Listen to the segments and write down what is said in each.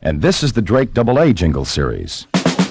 And this is the Drake AA Jingle Series.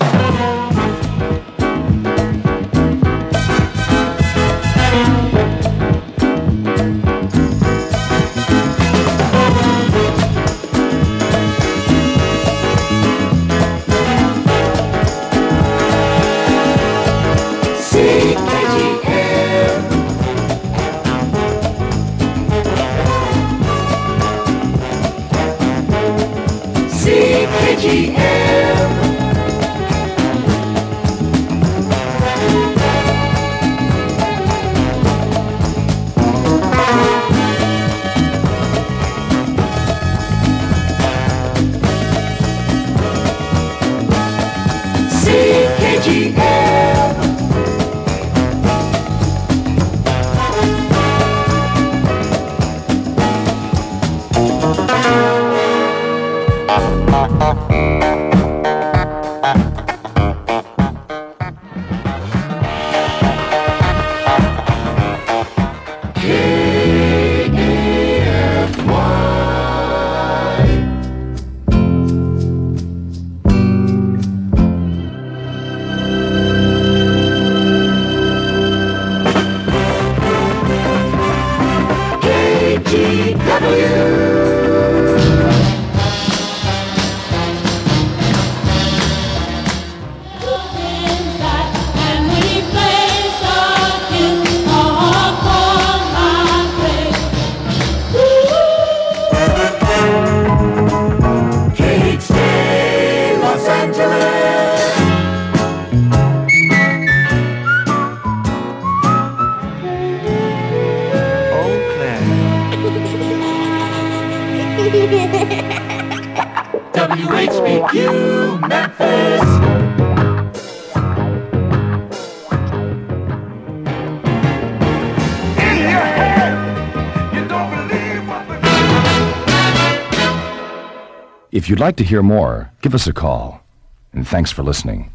WHBQ Memphis. In your head, you don't believe what the... If you'd like to hear more, give us a call. And thanks for listening.